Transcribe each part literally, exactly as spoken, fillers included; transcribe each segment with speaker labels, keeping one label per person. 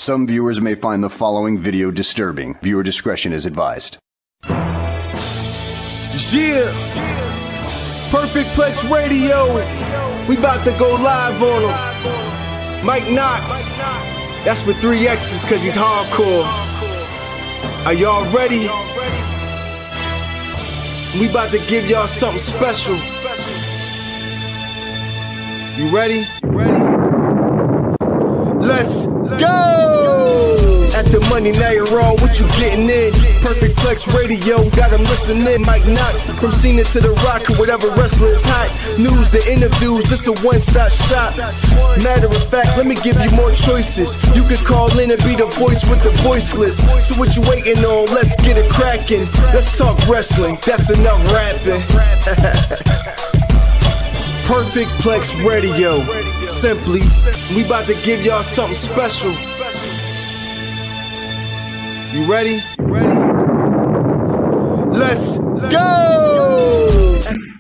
Speaker 1: Some viewers may find the following video disturbing. Viewer discretion is advised.
Speaker 2: Yeah, Perfect Plex Radio. We about to go live on him. Mike Knox. That's with three X's because he's hardcore. Are y'all ready? We about to give y'all something special. You ready? Ready? Let's go! At the money, now you're wrong. What you getting in? Perfect Plex Radio, got them listening. Mike Knox, from Cena to The Rock, or whatever wrestler is hot. News and interviews, this a one-stop shop. Matter of fact, let me give you more choices. You could call in and be the voice with the voiceless. So what you waiting on? Let's get it cracking. Let's talk wrestling, that's enough rapping. Perfect Plex Radio. Simply, we about to give y'all something special. You ready? Ready? Let's go!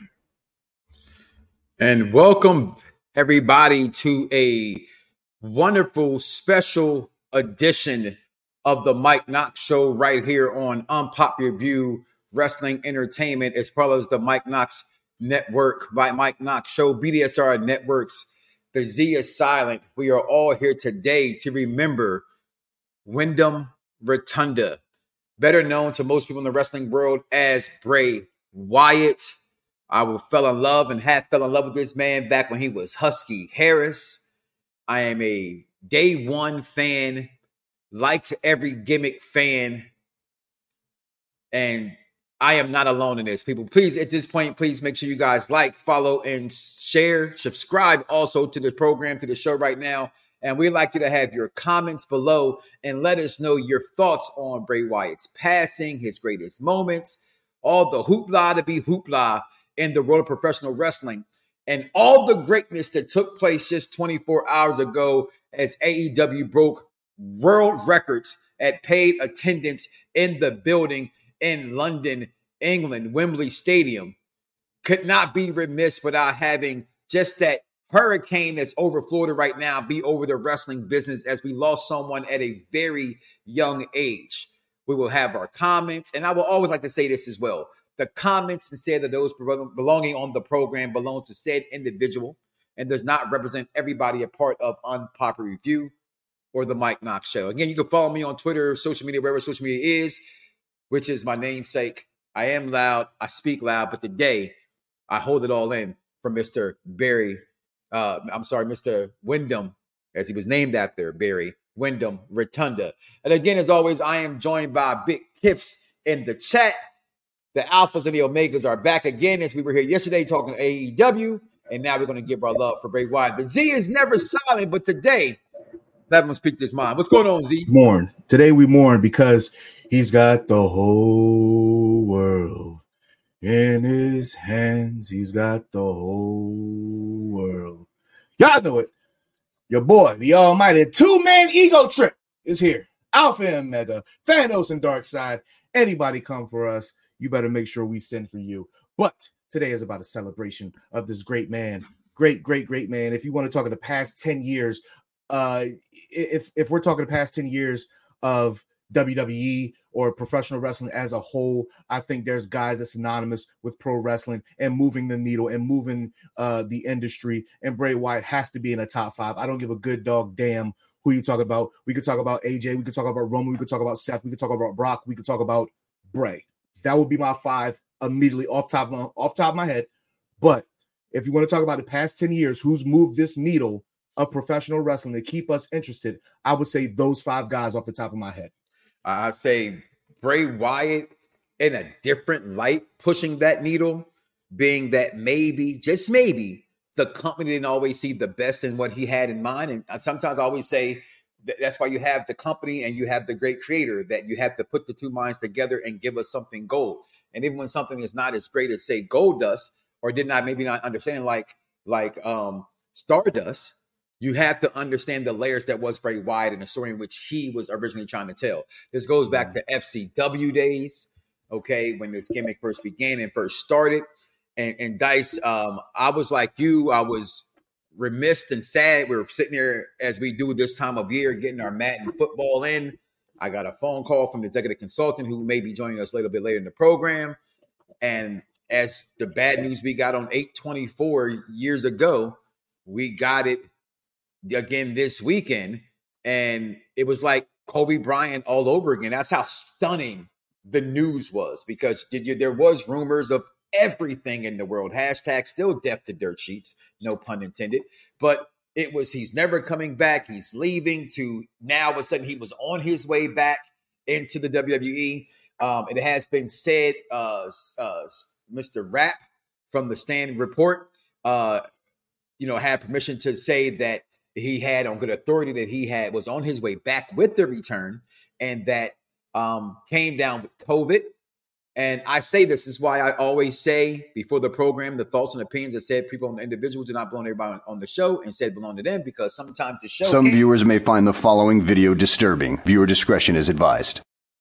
Speaker 3: And welcome everybody to a wonderful special edition of the Mike Knox Show right here on Unpopular View Wrestling Entertainment, as well as the Mike Knox Network by Mike Knox Show, B D S R Networks. The Z is silent. We are all here today to remember Wyndham Rotunda, better known to most people in the wrestling world as Bray Wyatt. I fell in love and had fell in love with this man back when he was Husky Harris. I am a day one fan, liked every gimmick fan, and I am not alone in this, people. Please, at this point, please make sure you guys like, follow, and share. Subscribe also to the program, to the show right now. And we'd like you to have your comments below and let us know your thoughts on Bray Wyatt's passing, his greatest moments, all the hoopla to be hoopla in the world of professional wrestling, and all the greatness that took place just twenty-four hours ago as A E W broke world records at paid attendance in the building in London, England, Wembley Stadium. Could not be remiss without having just that hurricane that's over Florida right now be over the wrestling business, as we lost someone at a very young age. We will have our comments, and I will always like to say this as well. The comments and say that those belonging on the program belong to said individual and does not represent everybody a part of Unpopular Review or the Mike Knox Show. Again, you can follow me on Twitter, social media, wherever social media is, which is my namesake. I am loud, I speak loud, but today I hold it all in for Mister Barry. Uh, I'm sorry, Mister Wyndham, as he was named after, Barry Wyndham Rotunda. And again, as always, I am joined by Big Kiffs in the chat. The Alphas and the Omegas are back again, as we were here yesterday talking A E W, and now we're going to give our love for Bray Wyatt. The Z is never silent, but today, let him speak this mind. What's going on, Z?
Speaker 4: Mourn. Today we mourn because he's got the whole world in his hands. He's got the whole world. Y'all know it. Your boy, the almighty two-man ego trip is here. Alpha and Omega, Thanos and Darkseid. Anybody come for us, you better make sure we send for you. But today is about a celebration of this great man. Great, great, great man. If you want to talk of the past ten years, uh, if, if we're talking the past ten years of W W E or professional wrestling as a whole, I think there's guys that's synonymous with pro wrestling and moving the needle and moving uh, the industry. And Bray Wyatt has to be in the top five. I don't give a good dog damn who you talk about. We could talk about A J. We could talk about Roman. We could talk about Seth. We could talk about Brock. We could talk about Bray. That would be my five immediately off top of, off top of my head. But if you want to talk about the past ten years, who's moved this needle of professional wrestling to keep us interested, I would say those five guys off the top of my head.
Speaker 3: I say Bray Wyatt in a different light, pushing that needle, being that maybe, just maybe, the company didn't always see the best in what he had in mind. And sometimes I always say that that's why you have the company and you have the great creator, that you have to put the two minds together and give us something gold. And even when something is not as great as, say, Goldust, or did not maybe not understand like, like um, Stardust, you have to understand the layers that was Bray Wyatt and the story in which he was originally trying to tell. This goes back to F C W days, okay, when this gimmick first began and first started. And, and Dice, um, I was like you. I was remiss and sad. We were sitting here as we do this time of year, getting our Madden football in. I got a phone call from the executive consultant who may be joining us a little bit later in the program. And as the bad news we got on eight twenty-four years ago, we got it again this weekend. And it was like Kobe Bryant all over again. That's how stunning the news was, because did you, there was rumors of everything in the world. Hashtag still death to dirt sheets, no pun intended. But it was, he's never coming back. He's leaving, to now all of a sudden he was on his way back into the W W E. Um, it has been said, uh, uh, Mister Rapp from the Stand Report, uh, you know, had permission to say that he had on good authority that he had was on his way back with the return, and that um, came down with COVID. And I say this is why I always say before the program, the thoughts and opinions that said people and individuals do not belong to everybody on the show, and said belong to them, because sometimes the show.
Speaker 1: Some viewers may find the following video disturbing. Viewer discretion is advised.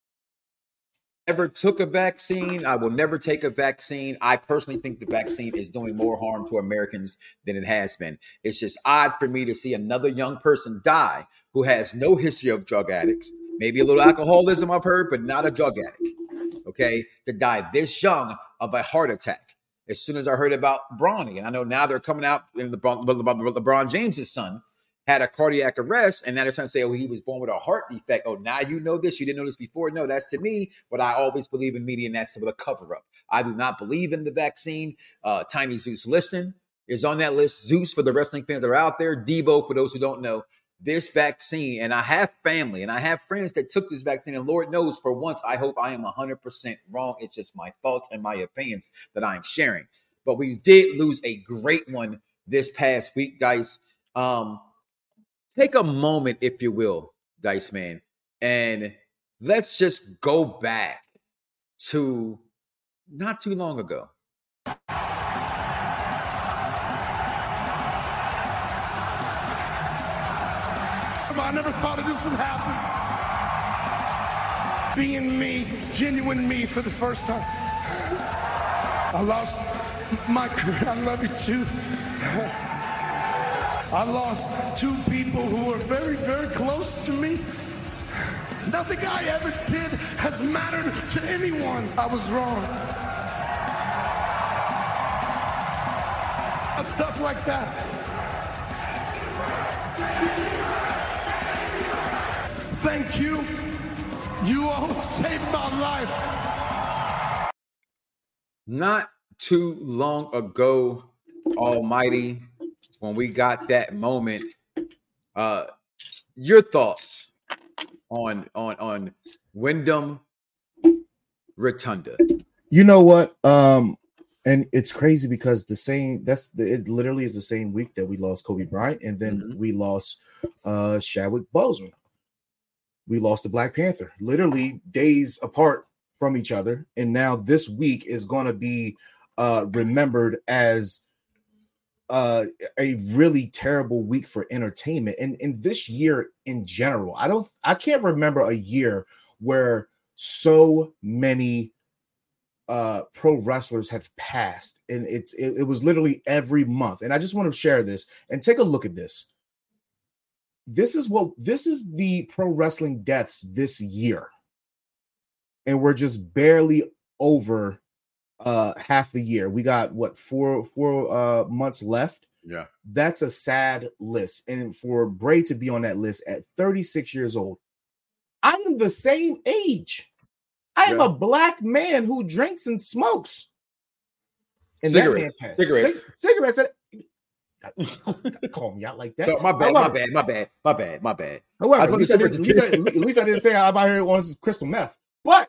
Speaker 3: Never took a vaccine. I will never take a vaccine. I personally think the vaccine is doing more harm to Americans than it has been. It's just odd for me to see another young person die who has no history of drug addicts, maybe a little alcoholism I've heard, but not a drug addict. Okay, to die this young of a heart attack. As soon as I heard about Bronny, and I know now they're coming out, and LeBron, LeBron James's son had a cardiac arrest, and now they're trying to say, oh, he was born with a heart defect. Oh, now you know this. You didn't know this before. No, that's to me what I always believe in media, and that's with a cover-up. I do not believe in the vaccine. Uh, Tiny Zeus Liston is on that list. Zeus for the wrestling fans that are out there. Debo for those who don't know. This vaccine, and I have family and I have friends that took this vaccine, and Lord knows for once, I hope I am one hundred percent wrong. It's just my thoughts and my opinions that I am sharing. But we did lose a great one this past week, Dice. Um, take a moment, if you will, Dice Man, and let's just go back to not too long ago.
Speaker 5: I never thought of this would happen. Being me, genuine me for the first time. I lost my career. I love you too. I lost two people who were very, very close to me. Nothing I ever did has mattered to anyone. I was wrong. Stuff like that. Thank you. You all saved my life.
Speaker 3: Not too long ago, Almighty, when we got that moment, uh, your thoughts on on on Wyndham Rotunda.
Speaker 4: You know what? Um, and it's crazy because the same that's the, it literally is the same week that we lost Kobe Bryant, and then mm-hmm. we lost uh Chadwick Boseman. We lost the Black Panther, literally days apart from each other. And now this week is going to be uh, remembered as uh, a really terrible week for entertainment. And in this year in general, I don't, I can't remember a year where so many uh, pro wrestlers have passed. And it's, it, it was literally every month. And I just want to share this and take a look at this. This is what this is the pro wrestling deaths this year. And we're just barely over uh half the year. We got what four four uh months left.
Speaker 3: Yeah.
Speaker 4: That's a sad list. And for Bray to be on that list at thirty-six years old, I am the same age. I am yeah. a black man who drinks and smokes. And
Speaker 3: cigarettes.
Speaker 4: That man
Speaker 3: cigarettes.
Speaker 4: Cig- cigarettes. Gotta call me out like that.
Speaker 3: No, my bad, my bad, my bad, my bad, my bad.
Speaker 4: However, at least, I didn't, at, least I, at least I didn't say I'm out here on crystal meth. But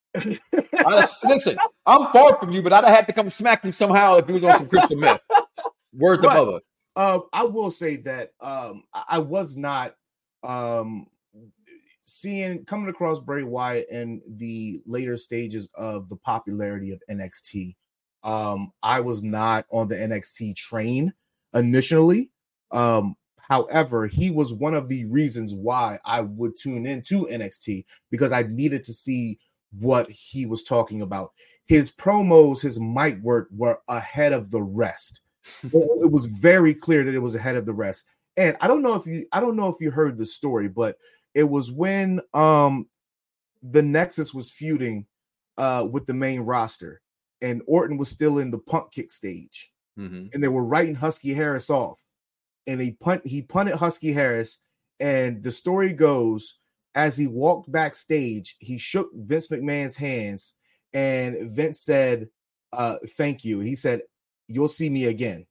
Speaker 3: I, listen, I'm far from you, but I'd have had to come smack you somehow if he was on some crystal meth. Word to mother.
Speaker 4: Uh, I will say that um, I was not um, seeing coming across Bray Wyatt in the later stages of the popularity of N X T. Um, I was not on the N X T train initially. Um, however, he was one of the reasons why I would tune into N X T, because I needed to see what he was talking about. His promos, his mic work were ahead of the rest. it, it was very clear that it was ahead of the rest. And I don't know if you, I don't know if you heard the story, but it was when um, the Nexus was feuding uh, with the main roster, and Orton was still in the punt kick stage, mm-hmm. and they were writing Husky Harris off, and he punt he punted Husky Harris, and the story goes, as he walked backstage, he shook Vince McMahon's hands, and Vince said, uh, "Thank you." He said, "You'll see me again."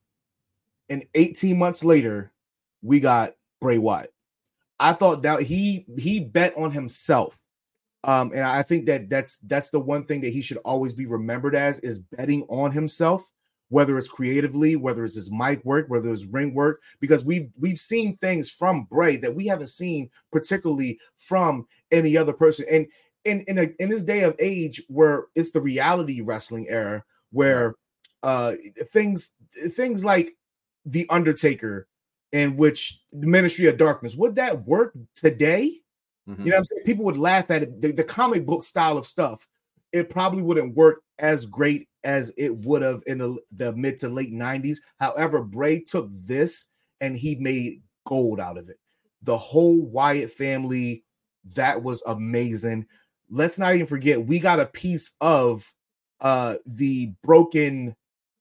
Speaker 4: And eighteen months later, we got Bray Wyatt. I thought that he he bet on himself. Um, and I think that that's that's the one thing that he should always be remembered as, is betting on himself, whether it's creatively, whether it's his mic work, whether it's ring work, because we've we've seen things from Bray that we haven't seen particularly from any other person. And in in, a, in this day of age where it's the reality wrestling era, where uh, things things like The Undertaker, in which the Ministry of Darkness, would that work today? Mm-hmm. You know what I'm saying? People would laugh at it. The, the comic book style of stuff, it probably wouldn't work as great as it would have in the, the mid to late nineties. However, Bray took this and he made gold out of it. The whole Wyatt family, that was amazing. Let's not even forget, we got a piece of uh, the broken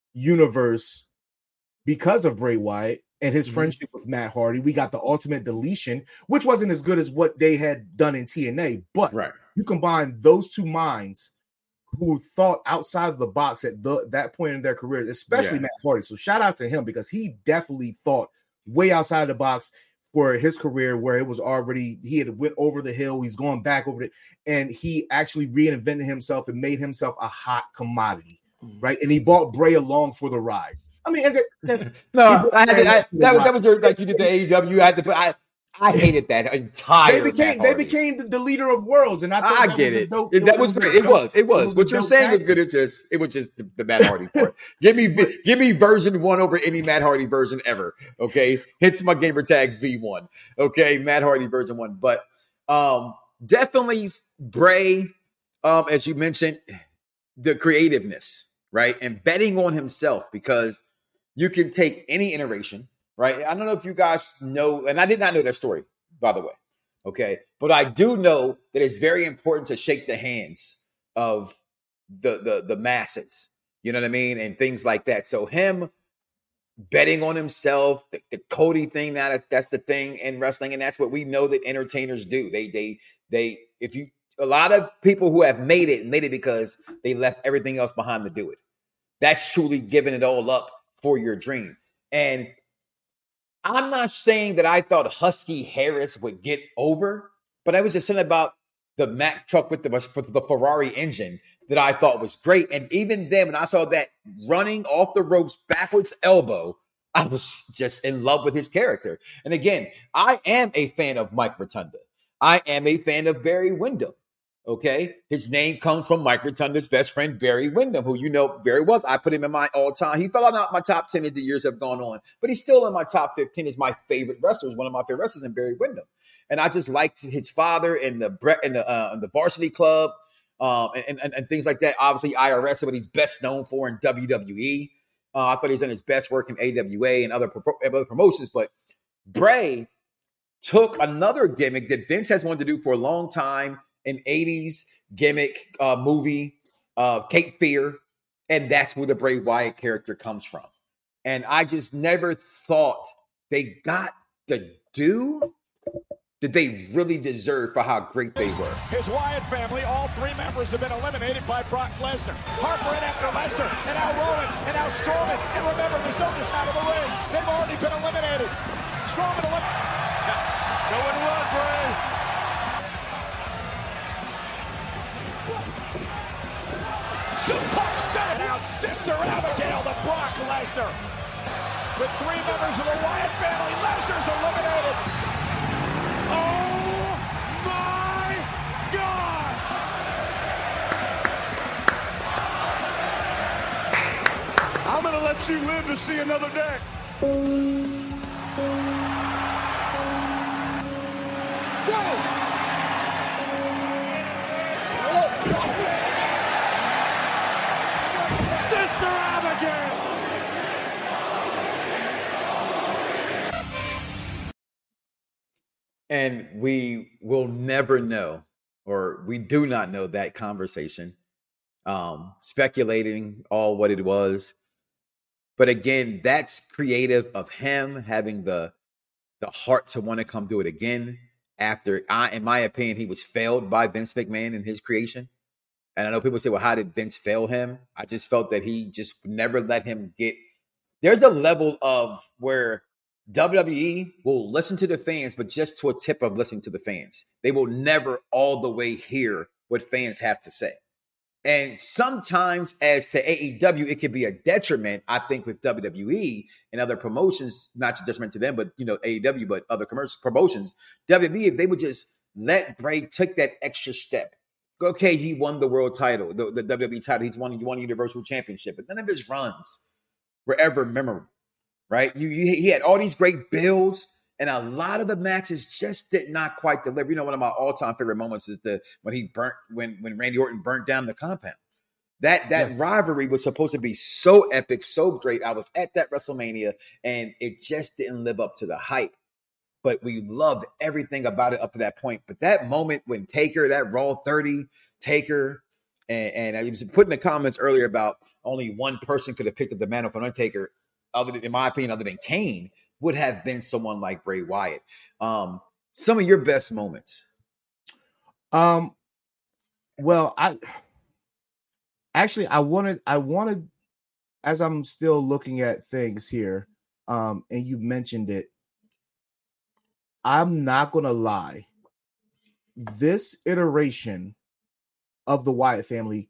Speaker 4: universe because of Bray Wyatt and his mm-hmm. friendship with Matt Hardy. We got the Ultimate Deletion, which wasn't as good as what they had done in T N A, but right. you combine those two minds who thought outside of the box at the, that point in their career, especially yeah. Matt Hardy. So shout out to him, because he definitely thought way outside of the box for his career, where it was already, he had went over the hill. He's going back over it. And he actually reinvented himself and made himself a hot commodity, mm-hmm. right? And he brought Bray along for the ride. I mean, that's,
Speaker 3: no, I had to, I, that was that was your, like you did the A E W. You had to put. I I hated that entire.
Speaker 4: They became they became the, the leader of worlds, and I thought
Speaker 3: I
Speaker 4: that
Speaker 3: get
Speaker 4: was
Speaker 3: it.
Speaker 4: Dope,
Speaker 3: it. That was, was great. It was. It was. It was what you're saying tactic. was good. It just it was just the, the Matt Hardy part. give me give me version one over any Matt Hardy version ever. Okay, hits my gamer tags V one. Okay, Matt Hardy version one, but um, definitely Bray. Um, as you mentioned, the creativeness, right, and betting on himself, because you can take any iteration, right? I don't know if you guys know, and I did not know that story, by the way, okay? But I do know that it's very important to shake the hands of the the, the masses, you know what I mean? And things like that. So him betting on himself, the, the Cody thing, now that, that's the thing in wrestling, and that's what we know that entertainers do. They, they, they, if you, a lot of people who have made it, made it because they left everything else behind to do it. That's truly giving it all up for your dream. And I'm not saying that I thought Husky Harris would get over, but I was just saying about the Mack truck with the, the Ferrari engine that I thought was great. And even then, when I saw that running off the ropes backwards elbow, I was just in love with his character. And again, I am a fan of Mike Rotunda. I am a fan of Barry Windham. Okay, his name comes from Mike Rotunda's best friend, Barry Windham, who you know very well. I put him in my all-time. He fell out my top ten as the years have gone on, but he's still in my top fifteen as my favorite wrestler, one of my favorite wrestlers in Barry Windham. And I just liked his father and the Brett and the, uh, the Varsity Club um, and, and, and things like that. Obviously, I R S, what he's best known for in W W E. Uh, I thought he's done his best work in A W A and other, pro- other promotions, but Bray took another gimmick that Vince has wanted to do for a long time, an eighties gimmick uh, movie, uh, Cape Fear, and that's where the Bray Wyatt character comes from. And I just never thought they got the due that they really deserved for how great they were.
Speaker 6: His Wyatt family, all three members have been eliminated by Brock Lesnar. Harper in after Lesnar, and now Rowan, and now Strowman. And remember, there's no just out of the ring. They've already been eliminated. Strowman eliminated. Going to run, Bray. Suplex set. Now Sister Abigail to Brock Lesnar. With three members of the Wyatt family, Lesnar's eliminated. Oh my God!
Speaker 5: I'm gonna let you live to see another day.
Speaker 6: Whoa!
Speaker 3: And we will never know, or we do not know that conversation. Um, speculating all what it was. But again, that's creative of him having the the heart to want to come do it again after, I, in my opinion, he was failed by Vince McMahon in his creation. And I know people say, well, how did Vince fail him? I just felt that he just never let him get, there's a level of where W W E will listen to the fans, but just to a tip of listening to the fans. They will never all the way hear what fans have to say. And sometimes as to A E W, it could be a detriment, I think, with W W E and other promotions, not just detriment to them, but, you know, A E W, but other commercial promotions. W W E, if they would just let Bray take that extra step. Okay, he won the world title, the, the W W E title. He's won, he won the Universal Championship, but none of his runs were ever memorable, right? You, you, he had all these great builds, and a lot of the matches just did not quite deliver. You know, one of my all-time favorite moments is the when he burnt when when Randy Orton burnt down the compound. That that yeah. rivalry was supposed to be so epic, so great. I was at that WrestleMania, and it just didn't live up to the hype. But we loved everything about it up to that point. But that moment when Taker, that Raw thirty Taker, and, and I was putting the comments earlier about only one person could have picked up the mantle for Undertaker, other than, in my opinion, other than Kane, would have been someone like Bray Wyatt. Um, some of your best moments.
Speaker 4: Um, well, I actually I wanted I wanted as I'm still looking at things here, um, and you mentioned it. I'm not gonna lie. This iteration of the Wyatt family,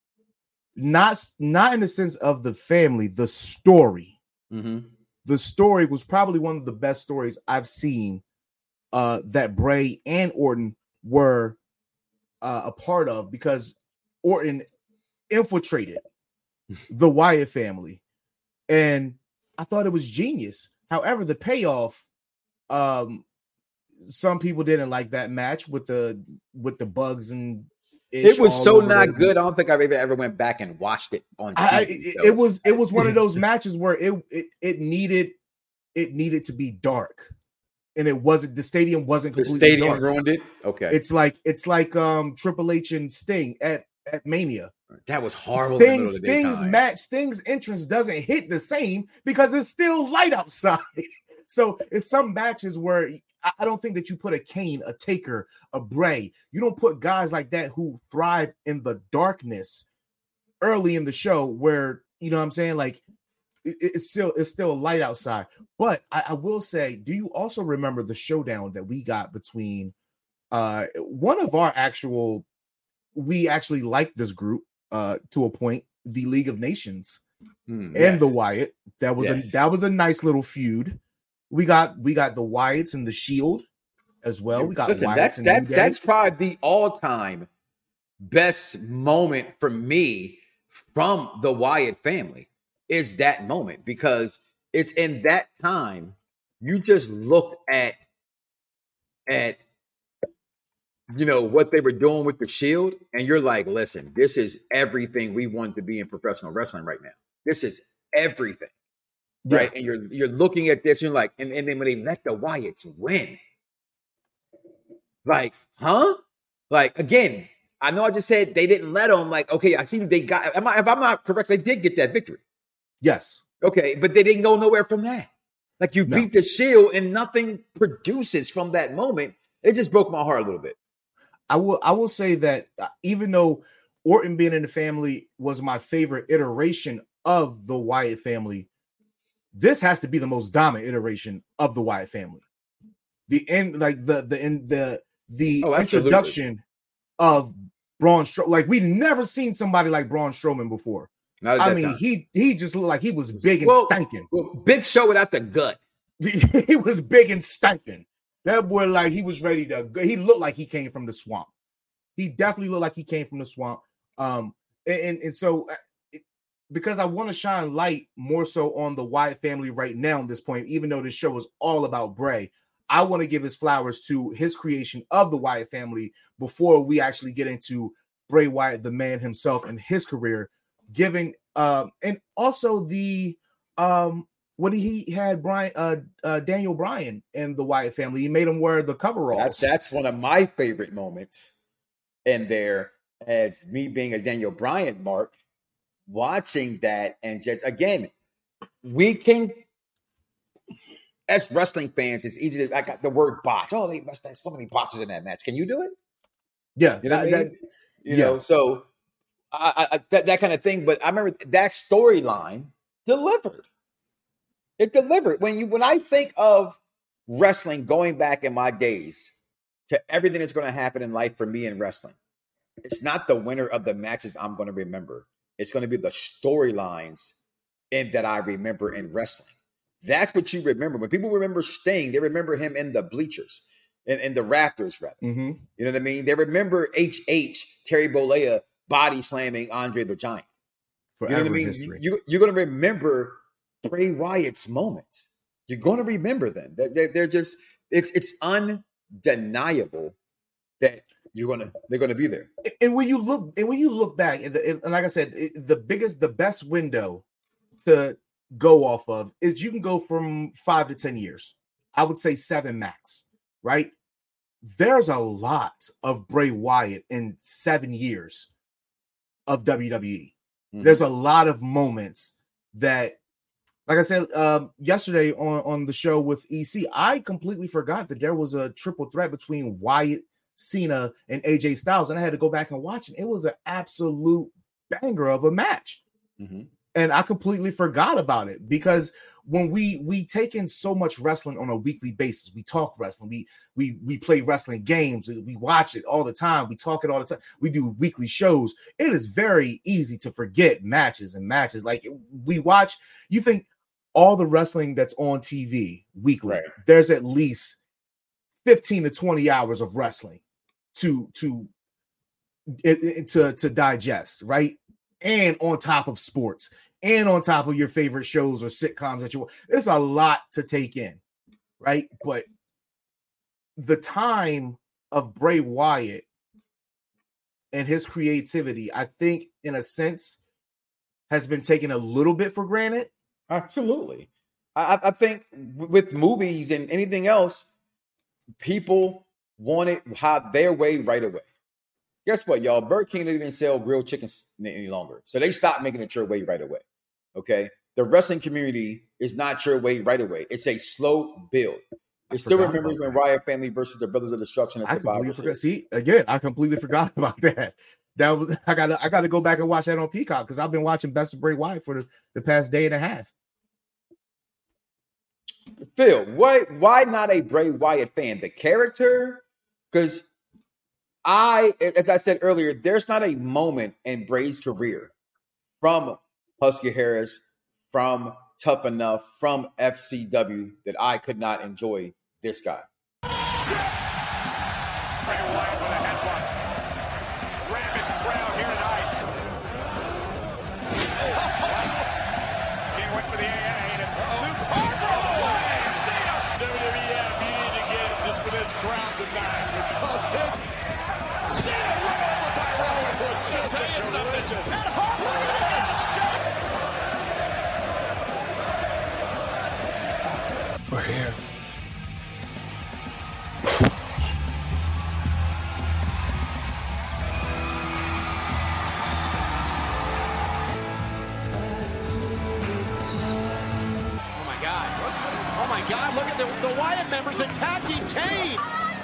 Speaker 4: not not in the sense of the family, the story.
Speaker 3: Mm-hmm.
Speaker 4: The story was probably one of the best stories I've seen uh, that Bray and Orton were uh, a part of, because Orton infiltrated the Wyatt family, and I thought it was genius. However, the payoff, um, some people didn't like that match with the with the bugs and
Speaker 3: it was so not good. I don't think I've ever ever went back and watched it on T V.
Speaker 4: I, it, so. it was it was one of those matches where it, it it needed it needed to be dark, and it wasn't. The stadium wasn't completely
Speaker 3: the stadium
Speaker 4: dark.
Speaker 3: ruined it. Okay,
Speaker 4: it's like it's like um Triple H and Sting at at Mania.
Speaker 3: That was horrible.
Speaker 4: Sting's Sting's match Sting's entrance doesn't hit the same because it's still light outside. So it's some matches where I don't think that you put a Kane, a Taker, a Bray. You don't put guys like that who thrive in the darkness early in the show where, you know what I'm saying? Like it, it's still it's still light outside. But I, I will say, do you also remember the showdown that we got between uh, one of our actual, we actually liked this group uh, to a point, the League of Nations mm, and yes. the Wyatt. That was yes. a that was a nice little feud. We got we got the Wyatts and the Shield as well. We got
Speaker 3: Listen,
Speaker 4: Wyatts
Speaker 3: that's
Speaker 4: and
Speaker 3: that's
Speaker 4: New
Speaker 3: that's
Speaker 4: Day.
Speaker 3: probably the all-time best moment for me from the Wyatt family is that moment, because it's in that time you just look at at you know what they were doing with the Shield, and you're like, listen, this is everything we want to be in professional wrestling right now. This is everything.
Speaker 4: Yeah.
Speaker 3: Right. And you're you're looking at this, and you're like, and, and then when they let the Wyatts win, like, huh? Like, again, I know I just said they didn't let them, like, okay, I see they got, am I, if I'm not correct, they did get that victory.
Speaker 4: Yes.
Speaker 3: Okay, but they didn't go nowhere from that. Like, you no. beat the Shield and nothing produces from that moment. It just broke my heart a little bit.
Speaker 4: I will I will say that uh, even though Orton being in the family was my favorite iteration of the Wyatt family, this has to be the most dominant iteration of the Wyatt family. The end, like the the in the the
Speaker 3: oh,
Speaker 4: introduction of Braun Strowman. Like, we never seen somebody like Braun Strowman before.
Speaker 3: Not at
Speaker 4: I
Speaker 3: that
Speaker 4: mean,
Speaker 3: time.
Speaker 4: he he just looked like he was big and
Speaker 3: well,
Speaker 4: stinking.
Speaker 3: Well, Big Show without the gut.
Speaker 4: He was big and stinking. That boy, like, he was ready to. He looked like he came from the swamp. He definitely looked like he came from the swamp. Um, and and so. Because I want to shine light more so on the Wyatt family right now at this point, even though this show is all about Bray, I want to give his flowers to his creation of the Wyatt family before we actually get into Bray Wyatt, the man himself, and his career, giving um, and also the um, What he had Brian uh, uh Daniel Bryan in the Wyatt family. He made him wear the coveralls.
Speaker 3: That's, that's one of my favorite moments in there, as me being a Daniel Bryan mark, watching that, and just again, we can, as wrestling fans, it's easy to, I got the word botch. Oh, they must have so many botches in that match. Can you do it?
Speaker 4: Yeah,
Speaker 3: you know
Speaker 4: that,
Speaker 3: what I mean?
Speaker 4: that,
Speaker 3: you
Speaker 4: yeah.
Speaker 3: know, so I, I that, that kind of thing. But I remember that storyline delivered. It delivered. When you when I think of wrestling going back in my days to everything that's going to happen in life for me in wrestling, it's not the winner of the matches I'm going to remember. It's going to be the storylines in that I remember in wrestling. That's what you remember. When people remember Sting, they remember him in the bleachers, in, in the rafters, rather.
Speaker 4: Mm-hmm.
Speaker 3: You know what I mean? They remember H H, Terry Bollea, body slamming Andre the Giant.
Speaker 4: Forever
Speaker 3: you know what I mean?
Speaker 4: history.
Speaker 3: You, you're going to remember Bray Wyatt's moments. You're going to remember them. They're, they're just, it's it's undeniable that you're gonna they're gonna be there.
Speaker 4: And when you look and when you look back, and, the, and like I said, it, the biggest, the best window to go off of is you can go from five to ten years. I would say seven max, right? There's a lot of Bray Wyatt in seven years of W W E. Mm-hmm. There's a lot of moments that, like I said um, yesterday on, on the show with E C, I completely forgot that there was a triple threat between Wyatt, Cena, and A J Styles, and I had to go back and watch it. It was an absolute banger of a match. Mm-hmm. And I completely forgot about it because when we we take in so much wrestling on a weekly basis, we talk wrestling, we we we play wrestling games, we watch it all the time, we talk it all the time, we do weekly shows. It is very easy to forget matches and matches. Like we watch, you think all the wrestling that's on T V weekly, right, there's at least fifteen to twenty hours of wrestling to to it, it, to to digest, right? And on top of sports, and on top of your favorite shows or sitcoms that you want. There's a lot to take in, right? But the time of Bray Wyatt and his creativity, I think, in a sense, has been taken a little bit for granted.
Speaker 3: Absolutely. I, I think with movies and anything else, people want it how their way right away. Guess what, y'all? Burger King didn't sell grilled chicken any longer. So they stopped making it your way right away. Okay? The wrestling community is not your way right away. It's a slow build. I still remember when that. Riot Family versus the Brothers of Destruction.
Speaker 4: I completely forgot. See, again, I completely forgot about that. That was I gotta I gotta go back and watch that on Peacock because I've been watching Best of Bray Wyatt for the, the past day and a half.
Speaker 3: Phil, why why not a Bray Wyatt fan? The character? Because I, as I said earlier, there's not a moment in Bray's career from Husky Harris, from Tough Enough, from F C W that I could not enjoy this guy.
Speaker 6: Bray Wyatt with a headbutt. Rabid crowd here tonight. He went for the A A, and it's Luke Harper. W W E, you need to get him just for this crowd tonight because his Cena run over by Rowan was just a collision. And Harper is shot. We're here. Oh my God. Oh my God, look at the, the Wyatt members attacking Kane.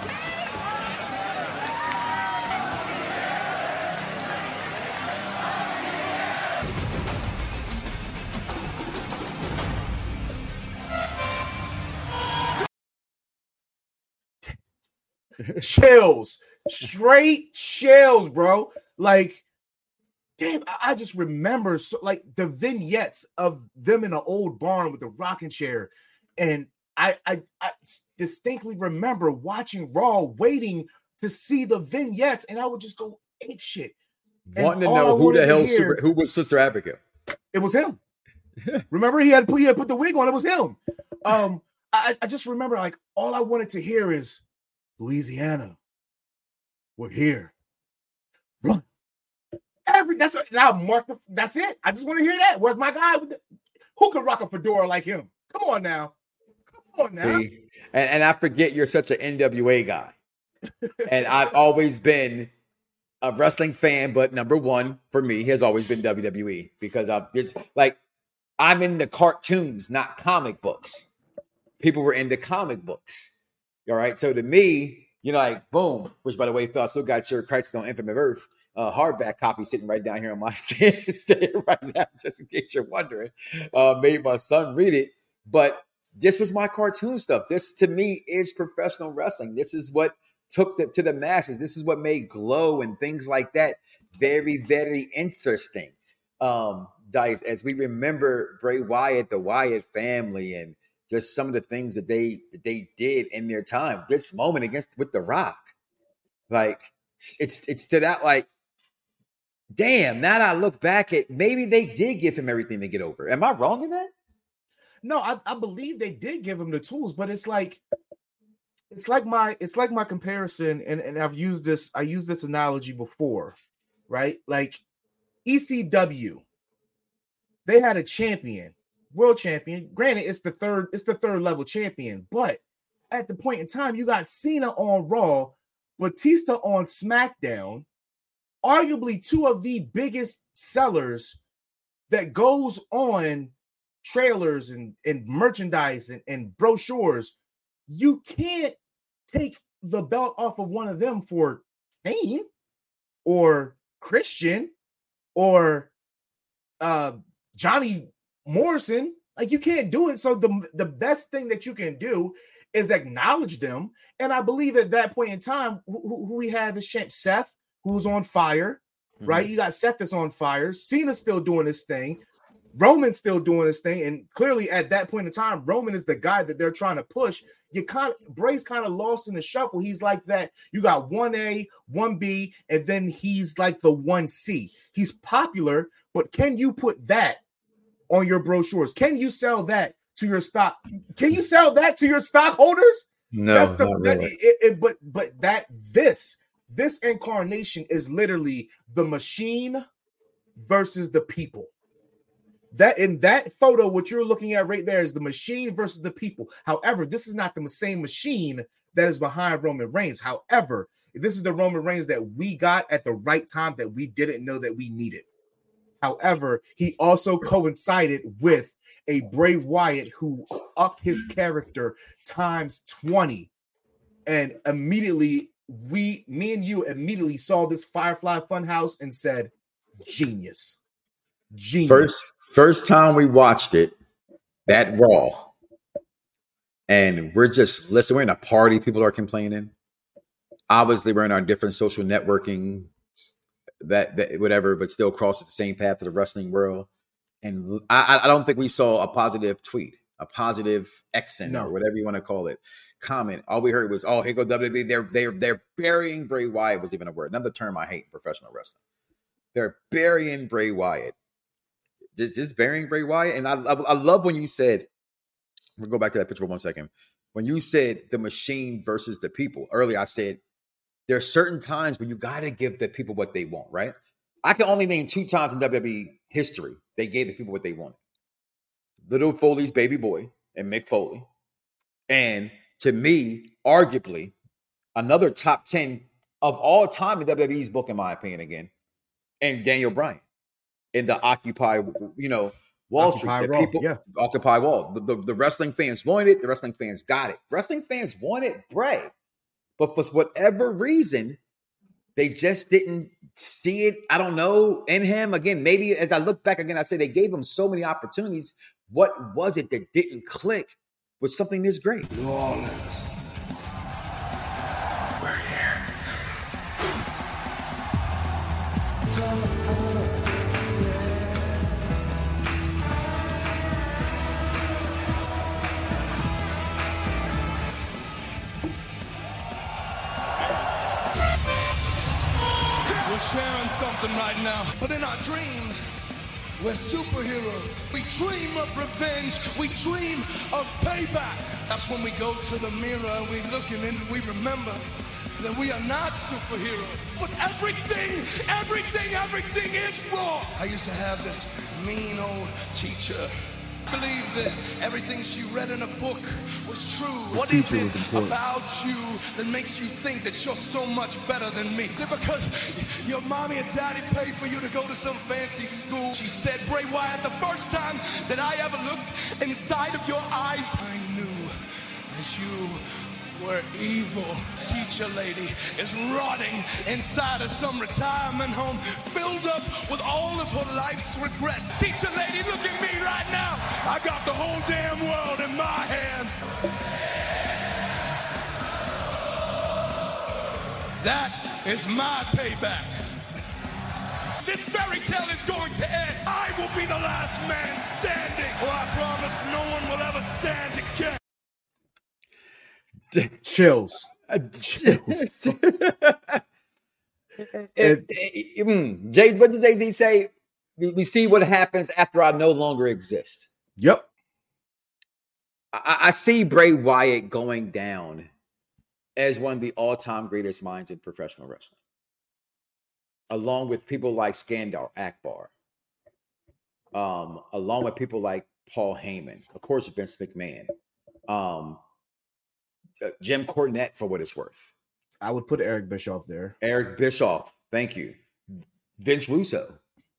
Speaker 4: Chills, straight chills, bro. Like, damn, I, I just remember so, like the vignettes of them in an old barn with the rocking chair, and I, I, I distinctly remember watching Raw, waiting to see the vignettes, and I would just go ape shit,
Speaker 3: wanting to know who the hell, hear, super, who was Sister Abigail.
Speaker 4: It was him. Remember, he had put he had put the wig on. It was him. Um, I, I just remember like all I wanted to hear is, Louisiana, we're here. Run. Every that's now mark the that's it. I just want to hear that. Where's my guy with the, who could rock a fedora like him? Come on now. Come on now.
Speaker 3: See, and, and I forget you're such an N W A guy. And I've always been a wrestling fan, but number one for me has always been W W E because I've it's like I'm in the cartoons, not comic books. People were into comic books. All right. So to me, you know, like boom, which by the way, Phil, I still got your Crisis on Infinite Earth uh, hardback copy sitting right down here on my stand right now, just in case you're wondering. Uh, made my son read it, but this was my cartoon stuff. This to me is professional wrestling. This is what took the, to the masses. This is what made Glow and things like that very, very interesting. Um, Dice, as we remember Bray Wyatt, the Wyatt family, and just some of the things that they that they did in their time. This moment against with The Rock, like it's it's to that like, damn. Now that I look back at, maybe they did give him everything to get over. Am I wrong in that?
Speaker 4: No, I, I believe they did give him the tools, but it's like. It's like my it's like my comparison, and, and I've used this, I used this analogy before, right? Like E C W, they had a champion, world champion. Granted, it's the third, it's the third level champion, but at the point in time, you got Cena on Raw, Batista on SmackDown, arguably two of the biggest sellers that goes on trailers and, and merchandise and, and brochures. You can't take the belt off of one of them for Kane or Christian or uh, Johnny Morrison. Like, you can't do it. So the, the best thing that you can do is acknowledge them. And I believe at that point in time, who, who we have is Seth, who's on fire, mm-hmm. right? You got Seth that's on fire. Cena's still doing his thing. Roman's still doing his thing, and clearly at that point in time, Roman is the guy that they're trying to push. You kind of Bray's kind of lost in the shuffle. He's like that. You got one A, one B, and then he's like the one C. He's popular, but can you put that on your brochures? Can you sell that to your stock? Can you sell that to your stockholders?
Speaker 3: No,
Speaker 4: that's the
Speaker 3: not
Speaker 4: that,
Speaker 3: really.
Speaker 4: it, it, but but that this this incarnation is literally the machine versus the people. That in that photo, what you're looking at right there is the machine versus the people. However, this is not the same machine that is behind Roman Reigns. However, this is the Roman Reigns that we got at the right time that we didn't know that we needed. However, he also coincided with a Bray Wyatt who upped his character times twenty. And immediately, we, me and you immediately saw this Firefly Funhouse and said, genius. Genius.
Speaker 3: First, first time we watched it, that Raw, and we're just listening. We're in a party. People are complaining. Obviously, we're in our different social networking, that, that whatever, but still crosses the same path to the wrestling world. And I, I don't think we saw a positive tweet, a positive accent, no. or whatever you want to call it, comment. All we heard was, "Oh, here go W W E. They're they're they're burying Bray Wyatt." Was even a word. Another term I hate in professional wrestling. They're burying Bray Wyatt. This this burying Bray Wyatt, and I, I I love when you said. We'll go back to that picture for one second. When you said the machine versus the people earlier, I said there are certain times when you got to give the people what they want, right? I can only name two times in W W E history they gave the people what they wanted. Little Foley's baby boy and Mick Foley. And to me, arguably, another top ten of all time in W W E's book, in my opinion, again, and Daniel Bryan in the Occupy, you know, Wall
Speaker 4: Occupy
Speaker 3: Street.
Speaker 4: Wall,
Speaker 3: People,
Speaker 4: yeah.
Speaker 3: Occupy Wall. The, the, the wrestling fans wanted it. The wrestling fans got it. Wrestling fans wanted Bray. But for whatever reason, they just didn't see it, I don't know, in him. Again, maybe as I look back again, I say they gave him so many opportunities. What was it that didn't click with something this great?
Speaker 5: New Orleans. We're here. We're sharing something right now, but in our dreams, we're superheroes. We dream of revenge. We dream of payback. That's when we go to the mirror and we look in and we remember that we are not superheroes. But everything, everything, everything is wrong. I used to have this mean old teacher Believe that everything she read in a book was true. What
Speaker 4: teacher
Speaker 5: is
Speaker 4: was
Speaker 5: it
Speaker 4: important.
Speaker 5: about you that makes you think that you're so much better than me? Is it because your mommy and daddy paid for you to go to some fancy school? She said, Bray Wyatt, the first time that I ever looked inside of your eyes, I knew that you were evil. Teacher lady is rotting inside of some retirement home filled up with all of her life's regrets. Teacher lady, look at me right now. I got the whole damn world in my hands. That is my payback. This fairy tale is going to end. I will be the last man standing. Or I promise no one will ever stand again.
Speaker 4: Chills.
Speaker 3: It, it, mm, Jay, what did Jay-Z say? We, we see what happens after I no longer exist.
Speaker 4: Yep.
Speaker 3: I, I see Bray Wyatt going down as one of the all-time greatest minds in professional wrestling, along with people like Skandar Akbar, um, along with people like Paul Heyman, of course, Vince McMahon, um, uh, Jim Cornette, for what it's worth.
Speaker 4: I would put Eric Bischoff there.
Speaker 3: Eric Bischoff, thank you. Vince Russo.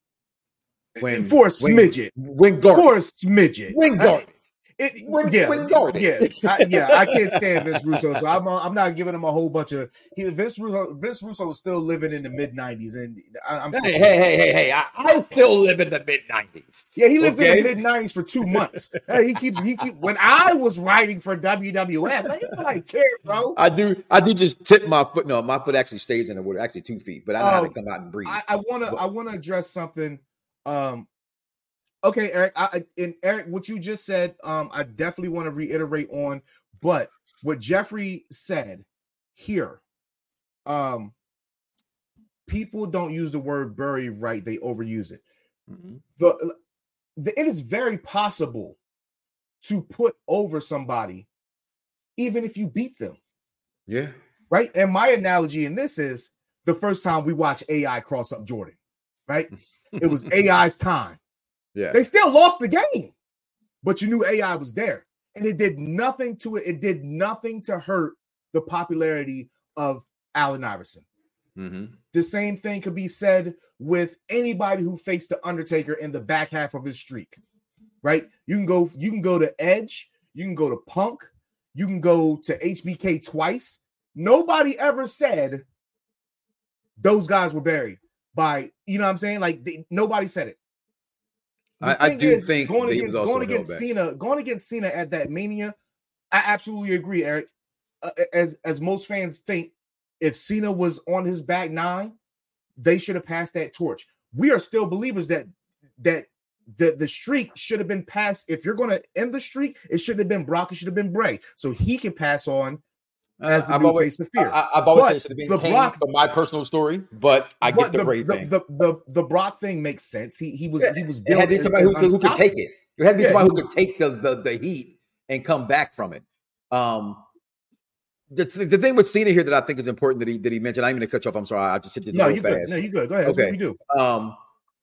Speaker 3: When,
Speaker 4: for a smidget.
Speaker 3: When, when guarded.
Speaker 4: For a smidget.
Speaker 3: When guarded.
Speaker 4: It,
Speaker 3: when,
Speaker 4: yeah,
Speaker 3: when guarded.
Speaker 4: yeah, I, yeah. I can't stand Vince Russo, so I'm uh, I'm not giving him a whole bunch of. He, Vince Russo, Vince Russo is still living in the mid nineties, and I, I'm
Speaker 3: hey, hey, hey, hey, hey! I, I still live in the mid nineties.
Speaker 4: Yeah, he lives
Speaker 3: okay?
Speaker 4: in the mid nineties for two months. Hey, he keeps he keep. When I was writing for W W F, like, I didn't care, bro.
Speaker 3: I do, I do just tip my foot. No, my foot actually stays in the water, actually two feet, but I know um, how to come out and breathe.
Speaker 4: I, I wanna, but, I wanna address something. Um, Okay, Eric, I, and Eric, what you just said, um, I definitely want to reiterate on, but what Jeffrey said here, um, people don't use the word bury right, they overuse it. Mm-hmm. The, the it is very possible to put over somebody, even if you beat them.
Speaker 3: Yeah.
Speaker 4: Right? And my analogy in this is the first time we watched A I cross up Jordan, right? It was A I's time.
Speaker 3: Yeah,
Speaker 4: they still lost the game, but you knew A I was there, and it did nothing to it. It did nothing to hurt the popularity of Allen Iverson.
Speaker 3: Mm-hmm.
Speaker 4: The same thing could be said with anybody who faced the Undertaker in the back half of his streak, right? You can go, you can go to Edge, you can go to Punk, you can go to H B K twice. Nobody ever said those guys were buried by, you know what I'm saying? Like they, nobody said it.
Speaker 3: I, I do is, think
Speaker 4: going against going against Cena, going against Cena at that Mania. I absolutely agree, Eric. Uh, as as most fans think, if Cena was on his back nine, they should have passed that torch. We are still believers that that the the streak should have been passed. If you're going to end the streak, it should have been Brock. It should have been Bray, so he can pass on as the
Speaker 3: uh,
Speaker 4: new
Speaker 3: always,
Speaker 4: face of fear.
Speaker 3: I, I've always said it should have been the Brock for my personal story, but I get
Speaker 4: but
Speaker 3: the,
Speaker 4: the
Speaker 3: Bray
Speaker 4: the,
Speaker 3: thing.
Speaker 4: The, the, the the Brock thing makes sense. He he was
Speaker 3: yeah,
Speaker 4: he was
Speaker 3: built.
Speaker 4: It
Speaker 3: had to be somebody who, who could take it. You had to be yeah, somebody who was, could take the, the the heat and come back from it. Um, the, the thing with Cena here that I think is important that he that he mentioned. I'm going to cut you off. I'm sorry. I just hit this.
Speaker 4: No,
Speaker 3: real
Speaker 4: you
Speaker 3: fast.
Speaker 4: good. No, you good. Go ahead. That's
Speaker 3: okay.
Speaker 4: what we do.
Speaker 3: Um,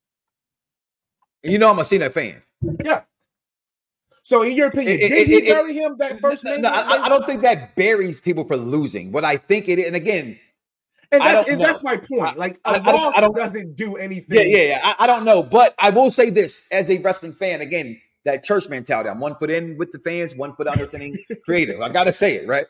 Speaker 3: you know I'm a Cena fan.
Speaker 4: Yeah. So, in your opinion, it, did it, he it, bury him that first minute?
Speaker 3: No, I, I don't think that buries people for losing. What I think it is, and again,
Speaker 4: and that's, and that's my point. Like, a I, loss I don't, doesn't do anything.
Speaker 3: Yeah, yeah, yeah. I, I don't know, but I will say this as a wrestling fan. Again, that church mentality. I'm one foot in with the fans, one foot out everything creative. I got to say it, right?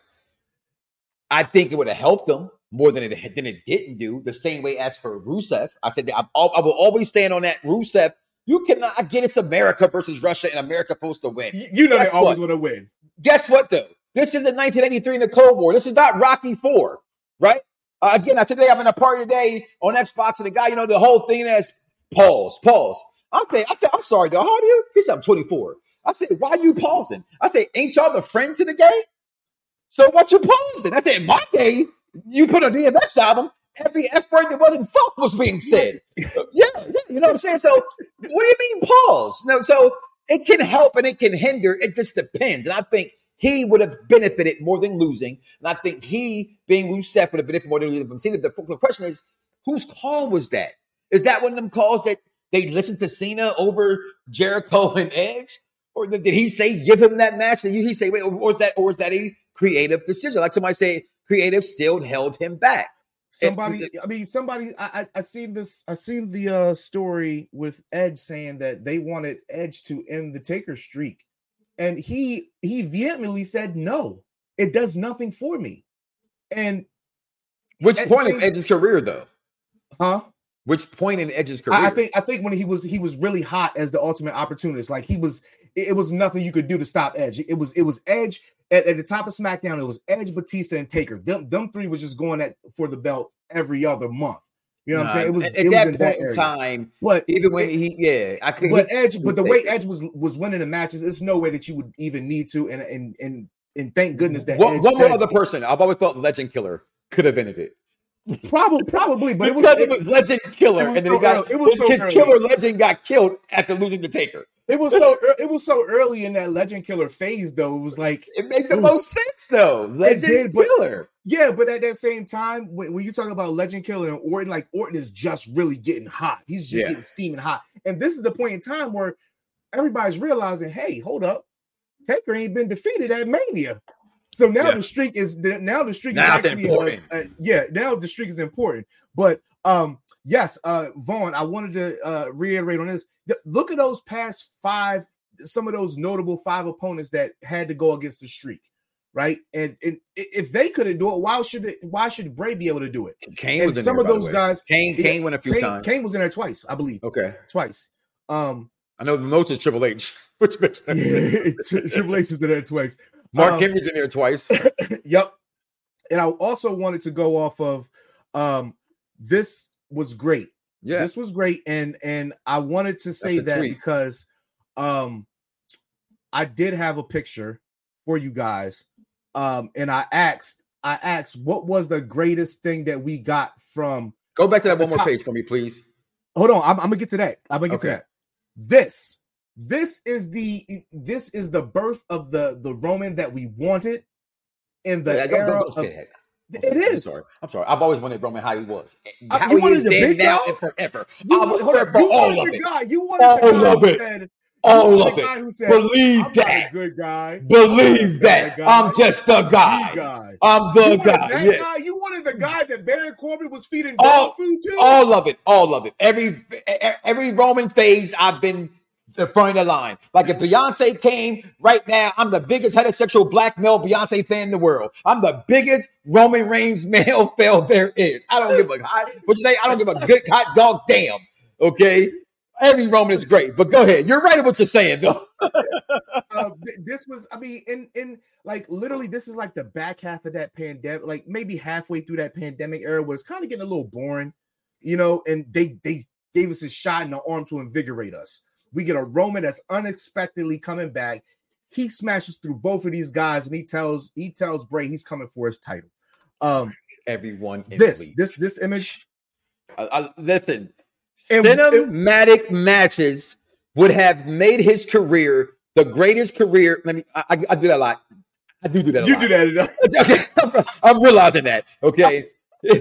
Speaker 3: I think it would have helped them more than it than it didn't do. The same way as for Rusev, I said that I, I will always stand on that. Rusev. You cannot get it's America versus Russia, and America supposed to win.
Speaker 4: You know Guess they always want to win.
Speaker 3: Guess what, though? This isn't nineteen eighty-three in the Cold War. This is not Rocky four, right? Uh, again, today I'm in a party today on Xbox, and the guy, you know, the whole thing is pause, pause. I say, I say, I'm sorry, dog. How old are you? He said, I'm twenty-four. I said, why are you pausing? I say, ain't y'all the friend to the game? So what you pausing? I said, in my day, you put a D M X album. Every F word that wasn't fuck was being said. yeah, yeah, you know what I'm saying? So what do you mean pause? No, so it can help and it can hinder. It just depends. And I think he would have benefited more than losing. And I think he, being Rusev, would have benefited more than losing from Cena. The, the question is, whose call was that? Is that one of them calls that they listened to Cena over Jericho and Edge? Or did he say give him that match? Did he say wait, or is that or is that a creative decision? Like somebody say, creative still held him back.
Speaker 4: Somebody,
Speaker 3: it,
Speaker 4: I mean, somebody. I, I I seen this. I seen the uh, story with Edge saying that they wanted Edge to end the Taker streak, and he he vehemently said no. It does nothing for me. And
Speaker 3: which point in Edge's career, though?
Speaker 4: Huh?
Speaker 3: Which point in Edge's career?
Speaker 4: I, I think I think when he was he was really hot as the ultimate opportunist. Like he was, it, it was nothing you could do to stop Edge. It was it was Edge at, at the top of SmackDown. It was Edge, Batista, and Taker. Them them three were just going at for the belt every other month. You know what nah, I'm saying? It was
Speaker 3: at,
Speaker 4: it
Speaker 3: at
Speaker 4: was
Speaker 3: that
Speaker 4: in
Speaker 3: point
Speaker 4: that
Speaker 3: in
Speaker 4: area.
Speaker 3: time.
Speaker 4: But
Speaker 3: even when
Speaker 4: it,
Speaker 3: he yeah, I could.
Speaker 4: But
Speaker 3: he,
Speaker 4: Edge, but the way
Speaker 3: Taker.
Speaker 4: Edge was was winning the matches, it's no way that you would even need to. And and and and thank goodness that
Speaker 3: one,
Speaker 4: Edge
Speaker 3: one
Speaker 4: said,
Speaker 3: more other person. I've always thought Legend Killer could have ended it.
Speaker 4: Probably, probably, but it was,
Speaker 3: because
Speaker 4: it,
Speaker 3: it was Legend Killer,
Speaker 4: it was
Speaker 3: and then
Speaker 4: so
Speaker 3: he got
Speaker 4: early. It was so
Speaker 3: his
Speaker 4: early.
Speaker 3: Killer Legend got killed after losing the Taker.
Speaker 4: It was so it was so early in that Legend Killer phase, though. It was like
Speaker 3: it made the
Speaker 4: ooh.
Speaker 3: most sense, though. Legend
Speaker 4: did, but,
Speaker 3: Killer,
Speaker 4: yeah, but at that same time, when, when you talk about Legend Killer and Orton, like Orton is just really getting hot. He's just
Speaker 3: yeah.
Speaker 4: getting steaming hot, and this is the point in time where everybody's realizing, hey, hold up, Taker ain't been defeated at Mania. So now yeah. the streak is now the streak
Speaker 3: now
Speaker 4: is actually important. Uh, uh, yeah, now the streak is important. But um, yes, uh, Vaughn, I wanted to uh, reiterate on this. Th- look at those past five, some of those notable five opponents that had to go against the streak, right? And, and if they couldn't do it, why should it, why should Bray be able to do it?
Speaker 3: Kane
Speaker 4: and
Speaker 3: was in
Speaker 4: some
Speaker 3: there,
Speaker 4: of those guys.
Speaker 3: Kane,
Speaker 4: yeah,
Speaker 3: Kane went a few
Speaker 4: Kane,
Speaker 3: times.
Speaker 4: Kane was in there twice, I believe.
Speaker 3: Okay,
Speaker 4: twice. Um,
Speaker 3: I know the most is Triple H, which makes sense.
Speaker 4: Yeah, Triple H was in there twice.
Speaker 3: Mark
Speaker 4: um,
Speaker 3: Henry's in there twice.
Speaker 4: Yep. And I also wanted to go off of um, this was great.
Speaker 3: Yeah,
Speaker 4: this was great, and and I wanted to say that tweet. because um, I did have a picture for you guys, um, and I asked I asked what was the greatest thing that we got from.
Speaker 3: Go back to that one more page for me, please.
Speaker 4: Hold on, I'm, I'm gonna get to that. I'm gonna get
Speaker 3: okay.
Speaker 4: to that. This. This is the this is the birth of the the Roman that we wanted in the
Speaker 3: yeah,
Speaker 4: era.
Speaker 3: Don't, don't, don't
Speaker 4: of,
Speaker 3: say that.
Speaker 4: It
Speaker 3: I'm
Speaker 4: is.
Speaker 3: Sorry. I'm sorry. I've always wanted Roman how he was.
Speaker 4: Uh,
Speaker 3: how
Speaker 4: you
Speaker 3: he
Speaker 4: wanted
Speaker 3: is
Speaker 4: the
Speaker 3: then,
Speaker 4: big
Speaker 3: now,
Speaker 4: guy?
Speaker 3: and forever.
Speaker 4: You,
Speaker 3: I was
Speaker 4: hold
Speaker 3: there
Speaker 4: on,
Speaker 3: for
Speaker 4: you
Speaker 3: all
Speaker 4: wanted
Speaker 3: of
Speaker 4: the
Speaker 3: it.
Speaker 4: guy. You wanted
Speaker 3: all
Speaker 4: the guy
Speaker 3: of
Speaker 4: who
Speaker 3: it.
Speaker 4: said,
Speaker 3: all of
Speaker 4: the
Speaker 3: it.
Speaker 4: guy who said,
Speaker 3: Believe
Speaker 4: I'm
Speaker 3: that.
Speaker 4: Not a good guy.
Speaker 3: Believe that.
Speaker 4: Guy.
Speaker 3: I'm just the guy.
Speaker 4: guy.
Speaker 3: I'm the
Speaker 4: you
Speaker 3: guy.
Speaker 4: That
Speaker 3: yes.
Speaker 4: guy. You wanted the guy that Baron Corbin was feeding
Speaker 3: all,
Speaker 4: dog food to?
Speaker 3: All of it. All of it. Every every Roman phase I've been the front of the line. Like if Beyonce came right now, I'm the biggest heterosexual black male Beyonce fan in the world. I'm the biggest Roman Reigns male fan there is. I don't give a hot, what you say? I don't give a good hot dog damn. Okay. Every Roman is great, but go ahead. You're right in what you're saying, though.
Speaker 4: uh, th- this was, I mean, in in like literally, this is like the back half of that pandemic, like maybe halfway through that pandemic era, was kind of getting a little boring, you know. And they they gave us a shot in the arm to invigorate us. We get a Roman that's unexpectedly coming back. He smashes through both of these guys, and he tells he tells Bray he's coming for his title. Um,
Speaker 3: Everyone, in
Speaker 4: this
Speaker 3: the
Speaker 4: this this image.
Speaker 3: I, I, listen,
Speaker 4: and,
Speaker 3: cinematic
Speaker 4: it,
Speaker 3: matches would have made his career the greatest career. Let me. I, I, I do that a lot. I do do that. A
Speaker 4: you
Speaker 3: lot.
Speaker 4: do that enough.
Speaker 3: Okay, I'm, I'm realizing that. Okay,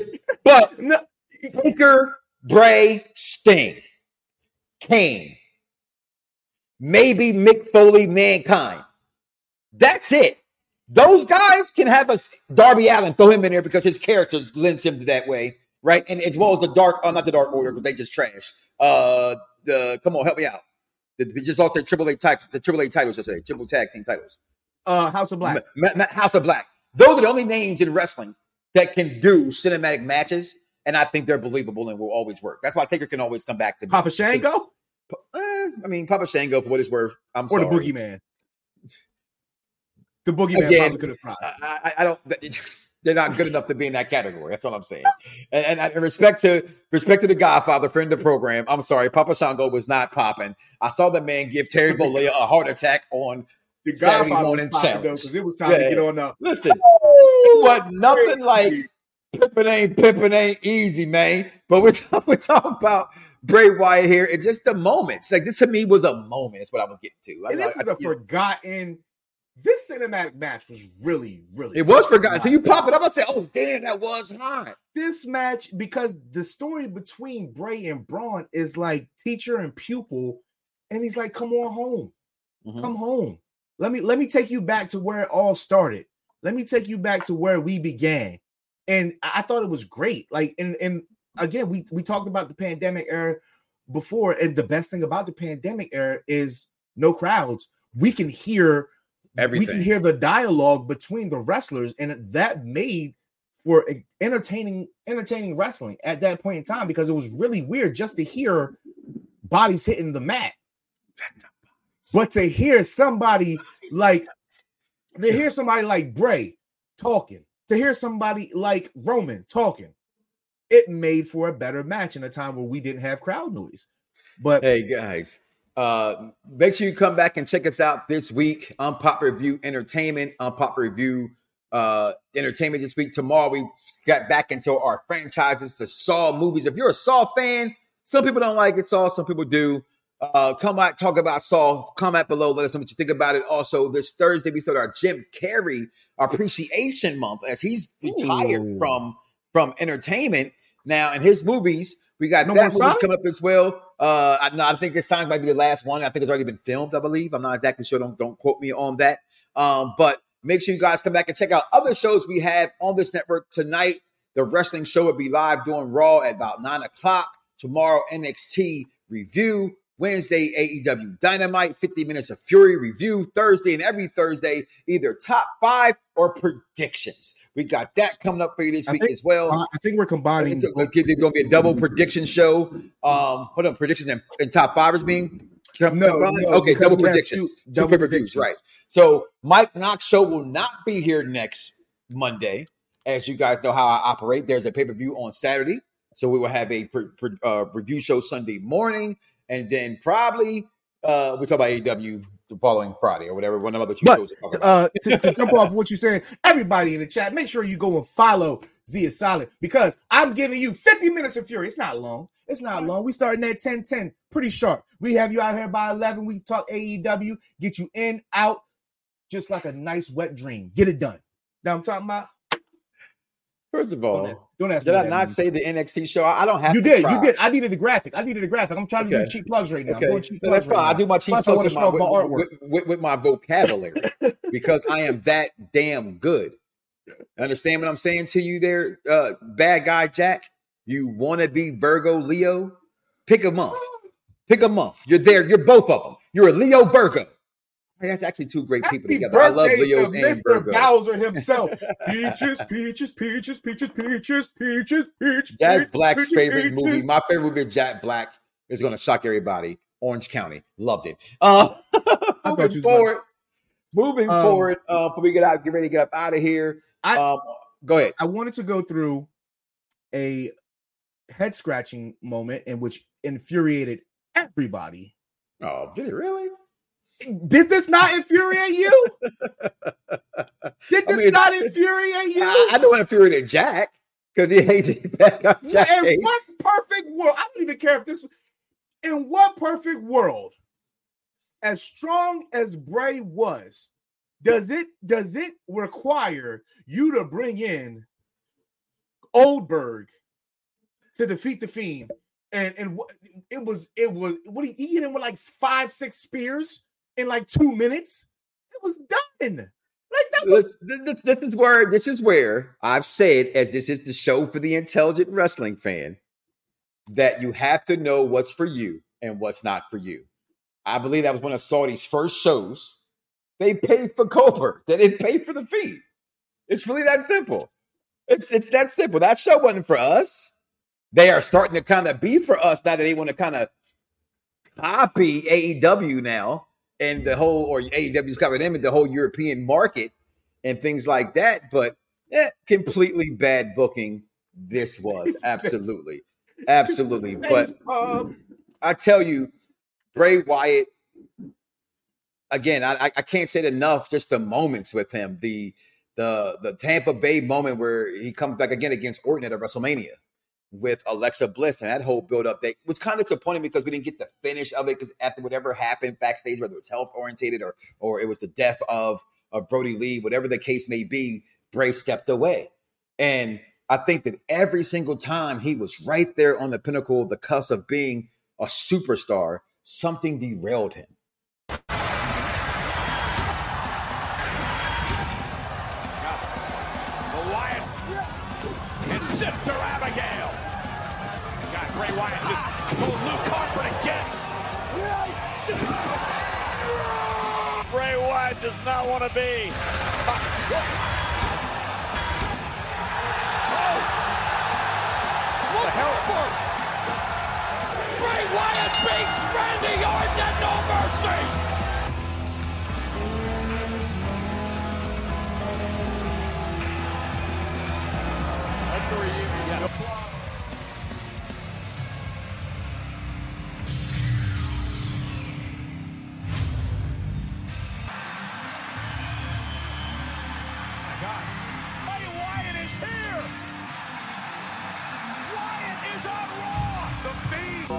Speaker 3: but
Speaker 4: no.
Speaker 3: Taker, Bray, Sting, Kane. Maybe Mick Foley, Mankind. That's it. Those guys can have a Darby Allin, throw him in there because his character lends him that way, right? And as well as the Dark, oh, not the Dark Order because they just trash. Uh, the come on, help me out. They just lost their Triple A titles, the Triple A titles yesterday, Triple Tag Team titles.
Speaker 4: Uh, House of Black.
Speaker 3: Ma- Ma- House of Black. Those are the only names in wrestling that can do cinematic matches, and I think they're believable and will always work. That's why Taker can always come back to me.
Speaker 4: Papa Shango.
Speaker 3: Uh, I mean, Papa Shango, for what it's worth, I'm
Speaker 4: or
Speaker 3: sorry.
Speaker 4: Or the Boogeyman. The Boogeyman
Speaker 3: Again,
Speaker 4: probably could have tried.
Speaker 3: I, I, I don't. They're not good enough to be in that category. That's all I'm saying. And, and, and respect to respect to the Godfather, friend of the program. I'm sorry, Papa Shango was not popping. I saw the man give Terry Bollea a heart attack on
Speaker 4: the
Speaker 3: Saturday
Speaker 4: Godfather
Speaker 3: morning challenge
Speaker 4: because it was time
Speaker 3: yeah.
Speaker 4: to get on up.
Speaker 3: Listen, it was nothing like pimping ain't pimping ain't easy, man. But we're talking, we're talking about Bray Wyatt here, and just the moments. Like this to me was a moment. That's what I was getting to.
Speaker 4: And
Speaker 3: I,
Speaker 4: this
Speaker 3: I,
Speaker 4: is a
Speaker 3: I,
Speaker 4: forgotten. This cinematic match was really, really.
Speaker 3: It was forgotten. Until you pop it up, I say, "Oh, damn, that was hot."
Speaker 4: This match, because the story between Bray and Braun is like teacher and pupil, and he's like, "Come on home." Mm-hmm. Come home. Let me let me take you back to where it all started. Let me take you back to where we began. And I thought it was great. Like, and, and again, we, we talked about the pandemic era before. And the best thing about the pandemic era is no crowds. We can hear everything. We can hear the dialogue between the wrestlers. And that made for entertaining, entertaining wrestling at that point in time, because it was really weird just to hear bodies hitting the mat. But to hear somebody like to hear somebody like Bray talking, to hear somebody like Roman talking, it made for a better match in a time where we didn't have crowd noise. But
Speaker 3: hey guys, uh, make sure you come back and check us out this week. Unpopular Review Entertainment, Unpopular Review uh, Entertainment this week. Tomorrow we got back into our franchises, the Saw movies. If you're a Saw fan, some people don't like it, Saw, some people do. Uh, come out, talk about Saw. Comment below. Let us know what you think about it. Also, this Thursday, we start our Jim Carrey Appreciation Month as he's retired Ooh. from from entertainment. Now, in his movies, we got no that movies coming up as well. Uh, I, no, I think this time might be the last one. I think it's already been filmed, I believe. I'm not exactly sure. Don't, don't quote me on that. Um, but make sure you guys come back and check out other shows we have on this network tonight. The wrestling show will be live doing Raw at about nine o'clock. Tomorrow, N X T review. Wednesday, A E W Dynamite, fifty minutes of Fury review. Thursday and every Thursday, either top five or predictions. We got that coming up for you this week think, as well.
Speaker 4: Uh, I think we're combining.
Speaker 3: There's going to be a double prediction show. Um, what are predictions and, and top five is being?
Speaker 4: No, no
Speaker 3: okay, double predictions. Two, double two pay-per-views, right. So Mike Knox show will not be here next Monday. As you guys know how I operate, there's a pay-per-view on Saturday. So we will have a pre- pre- uh, review show Sunday morning. And then probably uh, we'll talk about A E W the following Friday or whatever. One of the other two
Speaker 4: but,
Speaker 3: shows. About. Uh,
Speaker 4: to, to jump off what you're saying, everybody in the chat, make sure you go and follow Zia Silent, because I'm giving you fifty minutes of Fury. It's not long. It's not long. We starting at ten ten, pretty sharp. We have you out here by eleven. We talk A E W, get you in, out, just like a nice wet dream. Get it done. Now I'm talking about.
Speaker 3: First of all,
Speaker 4: don't, don't ask
Speaker 3: did
Speaker 4: me
Speaker 3: I not means. say the N X T show? I don't have
Speaker 4: you
Speaker 3: to.
Speaker 4: You did.
Speaker 3: Try.
Speaker 4: You did. I needed a graphic. I needed a graphic. I'm trying to okay. do cheap plugs right now.
Speaker 3: Okay.
Speaker 4: I'm doing cheap
Speaker 3: no,
Speaker 4: plugs
Speaker 3: that's fine.
Speaker 4: right
Speaker 3: I do my cheap
Speaker 4: Plus,
Speaker 3: plugs
Speaker 4: I
Speaker 3: with,
Speaker 4: my,
Speaker 3: my,
Speaker 4: artwork.
Speaker 3: With, with, with my vocabulary because I am that damn good. Understand what I'm saying to you there, uh, bad guy Jack? You want to be Virgo Leo? Pick a month. Pick a month. You're there. You're both of them. You're a Leo Virgo. Hey, that's actually two great people
Speaker 4: Happy
Speaker 3: together. I love Leos and
Speaker 4: Mister
Speaker 3: Virgo.
Speaker 4: Bowser himself. Peaches, peaches, peaches, peaches, peaches, peaches, peaches.
Speaker 3: Jack Black's
Speaker 4: peaches,
Speaker 3: favorite
Speaker 4: peaches.
Speaker 3: movie. My favorite movie of Jack Black is going to shock everybody. Orange County. Loved it. Uh, moving forward. Like, moving um, forward. Uh, before we get out, get ready to get up out of here.
Speaker 4: I,
Speaker 3: um, go ahead.
Speaker 4: I wanted to go through a head scratching moment in which infuriated everybody.
Speaker 3: Oh, did it really?
Speaker 4: Did this not infuriate you? Did this I mean, not infuriate you?
Speaker 3: I, I know it infuriated Jack because he hates it back up.
Speaker 4: Yeah, in what perfect world? I don't even care if this. In what perfect world, as strong as Bray was, does it does it require you to bring in Goldberg to defeat the Fiend? And and it was it was what he, he hit him with like five six spears in like two minutes. It was done. Like that was.
Speaker 3: This, this, this is where this is where I've said, as this is the show for the intelligent wrestling fan, that you have to know what's for you and what's not for you. I believe that was one of Saudi's first shows. They paid for Goldberg. They didn't pay for the fee. It's really that simple. It's it's that simple. That show wasn't for us. They are starting to kind of be for us now that they want to kind of copy A E W now. And the whole, or A E W's covered them in the whole European market and things like that. But yeah, completely bad booking. This was absolutely, absolutely. But I tell you, Bray Wyatt, again, I, I can't say it enough. Just the moments with him, the the the Tampa Bay moment where he comes back again against Orton at WrestleMania with Alexa Bliss, and that whole build-up that was kind of disappointing because we didn't get the finish of it, because after whatever happened backstage, whether it was health-orientated or or it was the death of, of Brody Lee, whatever the case may be, Bray stepped away. And I think that every single time he was right there on the pinnacle, the cusp of being a superstar, something derailed him.
Speaker 6: Sister Abigail. God, Bray Wyatt just told Luke Harper to get. Bray Wyatt does not want to be. Oh! What the hell? Bray Wyatt beats Randy Orton at No Mercy! That's a reunion, yes. Bray Wyatt is here! Wyatt is on Raw! The Fiend!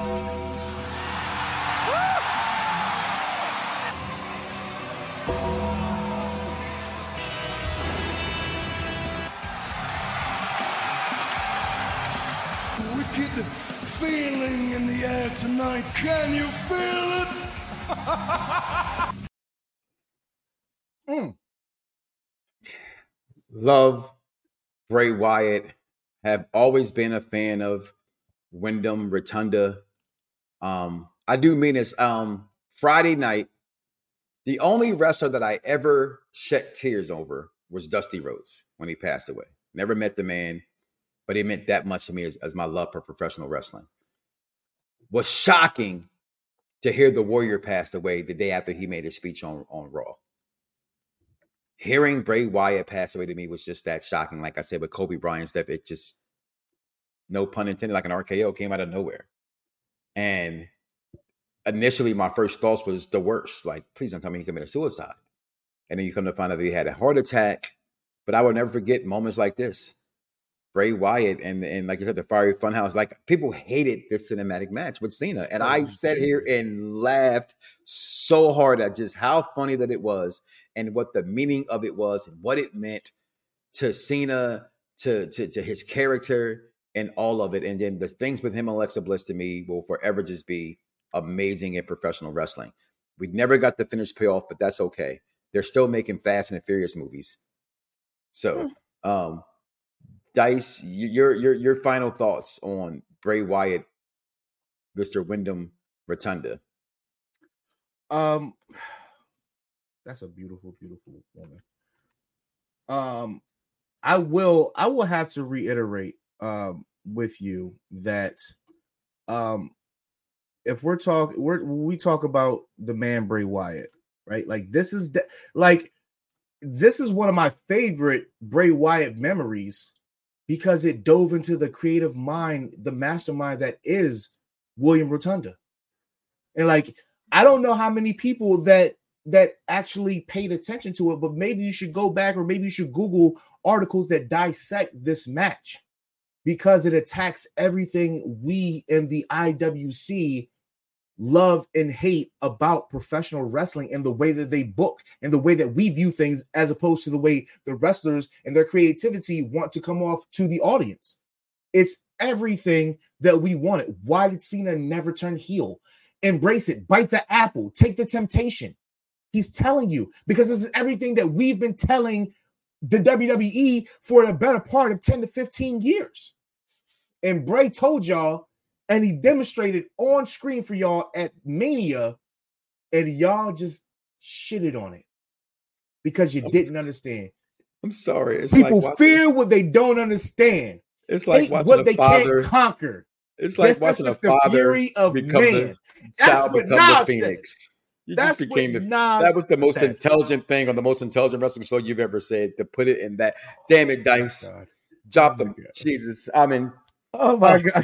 Speaker 5: Wicked feeling in the air tonight. Can you feel it?
Speaker 3: mm. Love Bray Wyatt. Have always been a fan of Wyndham Rotunda. Um, I do mean this. Um, Friday night, the only wrestler that I ever shed tears over was Dusty Rhodes when he passed away. Never met the man, but it meant that much to me as, as my love for professional wrestling. Was shocking to hear the Warrior passed away the day after he made his speech on, on Raw. Hearing Bray Wyatt pass away to me was just that shocking. Like I said, with Kobe Bryant stuff, it just, no pun intended, like an R K O came out of nowhere. And initially, my first thoughts was the worst. Like, please don't tell me he committed suicide. And then you come to find out that he had a heart attack. But I will never forget moments like this. Bray Wyatt and, and like you said, the Fiery Funhouse. Like, people hated this cinematic match with Cena. And I sat here and laughed so hard at just how funny that it was and what the meaning of it was and what it meant to Cena, to, to, to his character and all of it. And then the things with him and Alexa Bliss to me will forever just be amazing in professional wrestling. We never got the finished payoff, but that's okay. They're still making Fast and Furious movies. So, um, Dice, your your your final thoughts on Bray Wyatt, Mister Wyndham Rotunda.
Speaker 4: Um, that's a beautiful, beautiful woman. Um, I will I will have to reiterate um with you that um if we're talking we're we talk about the man Bray Wyatt, right? Like this is de- like this is one of my favorite Bray Wyatt memories because it dove into the creative mind, the mastermind that is William Rotunda. And like, I don't know how many people that that actually paid attention to it, but maybe you should go back or maybe you should Google articles that dissect this match because it attacks everything we in the I W C love and hate about professional wrestling and the way that they book and the way that we view things as opposed to the way the wrestlers and their creativity want to come off to the audience. It's everything that we wanted. Why did Cena never turn heel? Embrace it. Bite the apple. Take the temptation. He's telling you because this is everything that we've been telling the W W E for the better part of ten to fifteen years. And Bray told y'all, and he demonstrated on screen for y'all at Mania, and y'all just shitted on it because you didn't understand.
Speaker 3: I'm sorry. It's
Speaker 4: People
Speaker 3: like
Speaker 4: fear what they don't understand.
Speaker 3: It's like
Speaker 4: hate
Speaker 3: watching
Speaker 4: what
Speaker 3: a
Speaker 4: they
Speaker 3: father,
Speaker 4: can't conquer.
Speaker 3: It's like
Speaker 4: Yes,
Speaker 3: watching
Speaker 4: that's
Speaker 3: a
Speaker 4: just the
Speaker 3: father
Speaker 4: fury of
Speaker 3: become
Speaker 4: man.
Speaker 3: the
Speaker 4: That's
Speaker 3: child
Speaker 4: what
Speaker 3: become
Speaker 4: Nas
Speaker 3: the
Speaker 4: said.
Speaker 3: phoenix. You
Speaker 4: That's
Speaker 3: just became
Speaker 4: what
Speaker 3: the,
Speaker 4: Nas
Speaker 3: that was the most
Speaker 4: said.
Speaker 3: intelligent thing on the most intelligent wrestling show you've ever said. To put it in that, damn it, Dice,
Speaker 4: God.
Speaker 3: drop
Speaker 4: Oh my
Speaker 3: them.
Speaker 4: God.
Speaker 3: Jesus, I mean,
Speaker 4: Oh my God.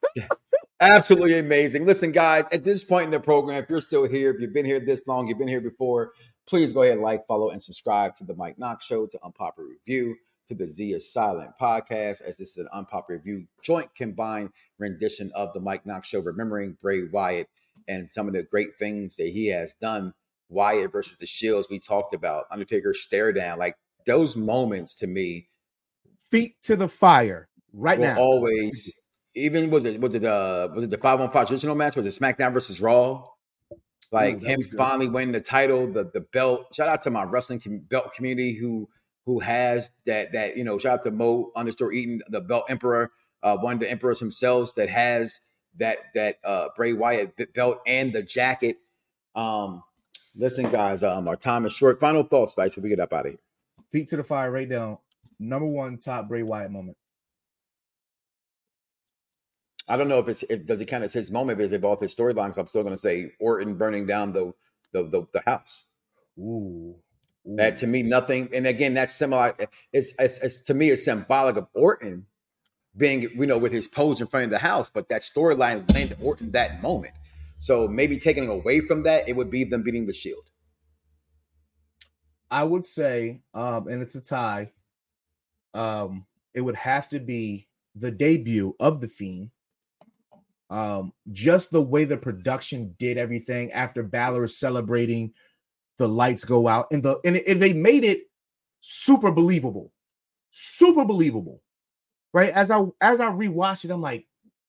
Speaker 3: absolutely amazing. Listen, guys, at this point in the program, if you're still here, if you've been here this long, you've been here before, please go ahead and like, follow, and subscribe to the Mike Knox Show, to Unpopular Review, to the Z is Silent podcast, as this is an Unpopular Review joint combined rendition of the Mike Knox Show, remembering Bray Wyatt and some of the great things that he has done. Wyatt versus the Shields, we talked about. Undertaker stare down. Like, those moments to me,
Speaker 4: Feet to the fire right
Speaker 3: will
Speaker 4: now.
Speaker 3: always, even was it was it uh was it the five on five traditional match? Was it SmackDown versus Raw? Like
Speaker 4: Ooh, that
Speaker 3: him
Speaker 4: was good.
Speaker 3: finally winning the title, the the belt. Shout out to my wrestling com- belt community who who has that, that, you know, shout out to Mo underscore Eaton, the belt emperor, uh, one of the emperors himself that has that, that uh, Bray Wyatt belt and the jacket. Um, listen, guys, um, our time is short. Final thoughts, Dice, before we get up out of here.
Speaker 4: Feet to the fire right now. Number one top Bray Wyatt moment.
Speaker 3: I don't know if it's if does it count as his moment, is it both his storylines? I'm still going to say Orton burning down the the the, the house.
Speaker 4: Ooh, ooh.
Speaker 3: That to me, nothing. And again, that's similar. It's, it's it's to me, it's symbolic of Orton being, you know, with his pose in front of the house. But that storyline landed Orton that moment. So maybe taking away from that, it would be them beating the Shield.
Speaker 4: I would say, um, and it's a tie. Um, it would have to be the debut of The Fiend. Um, just the way the production did everything after Balor celebrating, the lights go out, and the and, it, and they made it super believable, super believable, right? As I as I rewatched it, I'm like,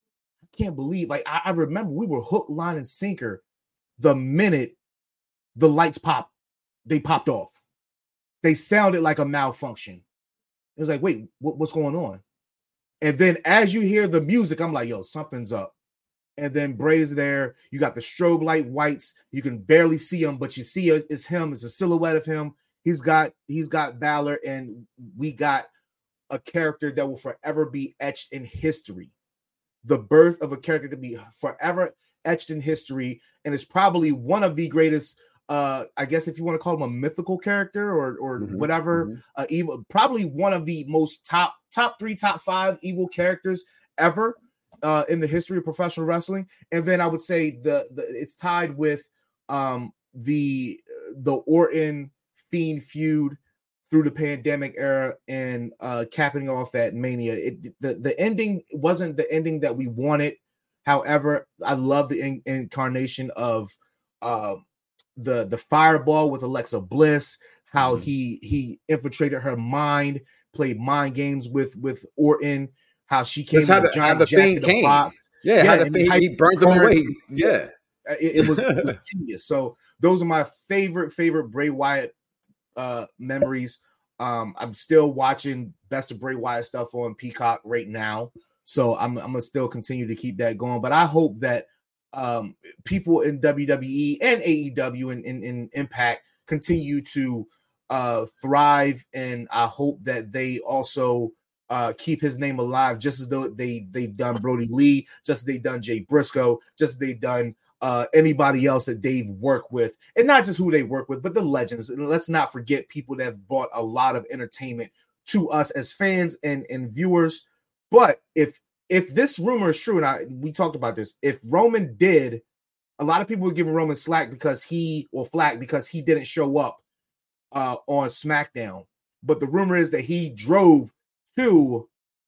Speaker 4: I can't believe. Like I, I remember we were hook, line, and sinker the minute the lights popped. They popped off. They sounded like a malfunction. It was like, wait, what, what's going on? And then as you hear the music, I'm like, yo, something's up. And then Bray's there. You got the strobe light whites. You can barely see him, but you see it's him. It's a silhouette of him. He's got he's got Balor, and we got a character that will forever be etched in history. The birth of a character to be forever etched in history, and it's probably one of the greatest. Uh, I guess if you want to call him a mythical character or or
Speaker 3: Mm-hmm,
Speaker 4: whatever,
Speaker 3: mm-hmm.
Speaker 4: uh, evil, probably one of the most top top three, top five evil characters ever. Uh, in the history of professional wrestling. And then I would say the, the it's tied with um, the the Orton Fiend feud through the pandemic era and uh, capping off at Mania. It, the, the ending wasn't the ending that we wanted. However, I love the in, incarnation of uh, the the fireball with Alexa Bliss, how mm-hmm. he he infiltrated her mind, played mind games with with Orton. How she came
Speaker 3: how the, how the Fiend came. Box. Yeah, yeah, how the Fiend, he burned them away. Yeah.
Speaker 4: It, it, was, it was genius. So those are my favorite, favorite Bray Wyatt uh, memories. Um, I'm still watching Best of Bray Wyatt stuff on Peacock right now. So I'm, I'm going to still continue to keep that going. But I hope that um, people in W W E and A E W and in Impact continue to uh, thrive. And I hope that they also Uh, keep his name alive, just as though they they've done Brody Lee, just as they've done Jay Briscoe, just as they've done uh, anybody else that they've worked with, and not just who they work with, but the legends. And let's not forget people that have brought a lot of entertainment to us as fans and and viewers. But if if this rumor is true, and I we talked about this, if Roman did, a lot of people were giving Roman slack because he or flack because he didn't show up uh, on SmackDown. But the rumor is that he drove to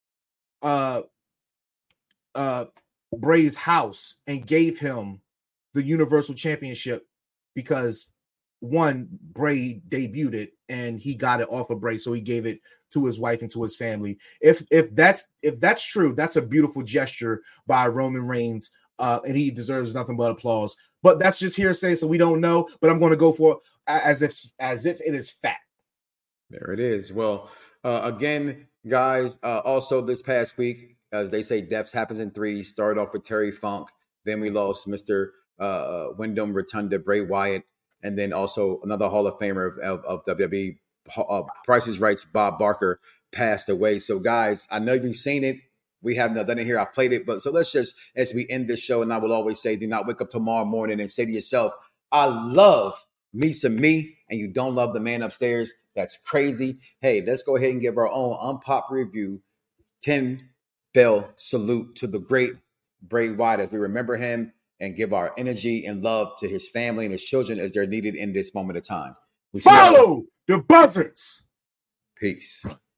Speaker 4: uh, uh, Bray's house and gave him the Universal Championship because one, Bray debuted it and he got it off of Bray, so he gave it to his wife and to his family. If if that's if that's true, that's a beautiful gesture by Roman Reigns, uh, and he deserves nothing but applause. But that's just hearsay, so we don't know. But I'm going to go for it as if as if it is fact.
Speaker 3: There it is. Well, uh, again. Guys, uh, also this past week, as they say, deaths happens in threes. Started off with Terry Funk. Then we lost Mister Uh, Wyndham Rotunda, Bray Wyatt. And then also another Hall of Famer of, of, of W W E, uh, Price is Right's Bob Barker passed away. So, guys, I know you've seen it. We haven't done it here. I played it. But so let's just, as we end this show, and I will always say, do not wake up tomorrow morning and say to yourself, I love me some me, and you don't love the man upstairs. That's crazy. Hey, let's go ahead and give our own unpop review. ten bell salute to the great Bray Wyatt as we remember him and give our energy and love to his family and his children as they're needed in this moment of time. We
Speaker 4: follow the buzzards.
Speaker 3: Peace.